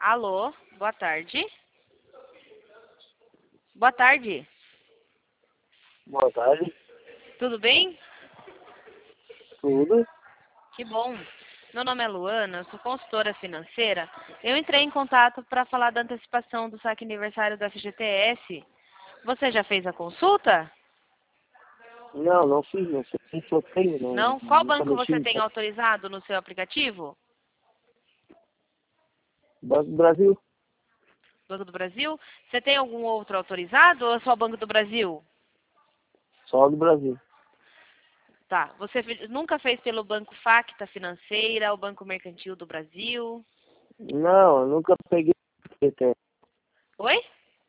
Alô, boa tarde. Boa tarde. Boa tarde. Tudo bem? Tudo? Que bom. Meu nome é Luana, eu sou consultora financeira. Eu entrei em contato para falar da antecipação do saque aniversário do FGTS. Você já fez a consulta? Não, não fiz, não sei se eu tenho, não. Não? Qual Nunca banco mexi você no tem autorizado no seu aplicativo? Banco do Brasil. Banco do Brasil? Você tem algum outro autorizado ou é só Banco do Brasil? Só do Brasil. Tá. Você nunca fez pelo Banco Facta Financeira, o Banco Mercantil do Brasil? Não, eu nunca peguei FGTS. Oi?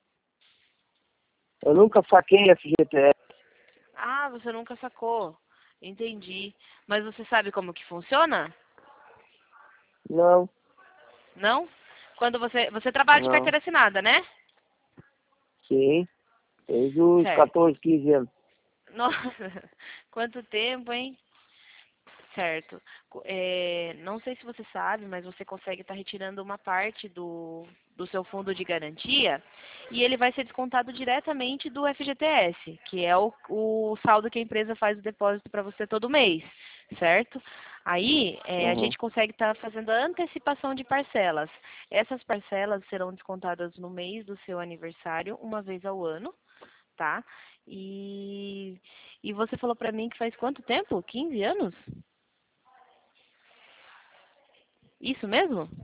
Eu nunca saquei FGTS. Ah, você nunca sacou. Entendi. Mas você sabe como que funciona? Não, Não? Quando você trabalha de não. carteira assinada, né? Sim, desde os Certo. 14, 15 anos. Nossa, quanto tempo, hein? Certo. Não sei se você sabe, mas você consegue estar retirando uma parte do seu fundo de garantia e ele vai ser descontado diretamente do FGTS, que é o saldo que a empresa faz o depósito para você todo mês, certo? Aí a Uhum. gente consegue estar fazendo a antecipação de parcelas. Essas parcelas serão descontadas no mês do seu aniversário, uma vez ao ano, tá? E você falou para mim que faz quanto tempo? 15 anos? Isso mesmo?